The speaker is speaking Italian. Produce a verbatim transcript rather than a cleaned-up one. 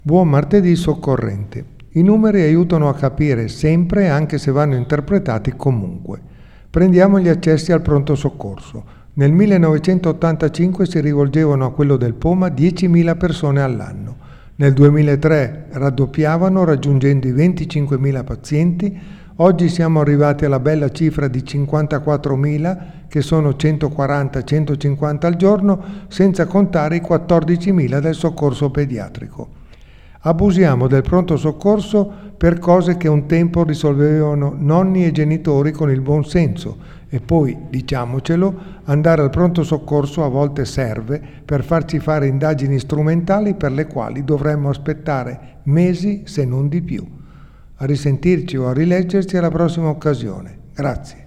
Buon martedì soccorrente. I numeri aiutano a capire sempre, anche se vanno interpretati comunque. Prendiamo gli accessi al pronto soccorso. Nel millenovecentottantacinque si rivolgevano a quello del Poma diecimila persone all'anno. Nel duemilatré raddoppiavano raggiungendo i venticinquemila pazienti. Oggi siamo arrivati alla bella cifra di cinquantaquattromila, che sono centoquaranta centocinquanta al giorno, senza contare i quattordicimila del soccorso pediatrico. Abusiamo del pronto soccorso per cose che un tempo risolvevano nonni e genitori con il buon senso, e poi, diciamocelo, andare al pronto soccorso a volte serve per farci fare indagini strumentali per le quali dovremmo aspettare mesi se non di più. A risentirci o a rileggerci alla prossima occasione. Grazie.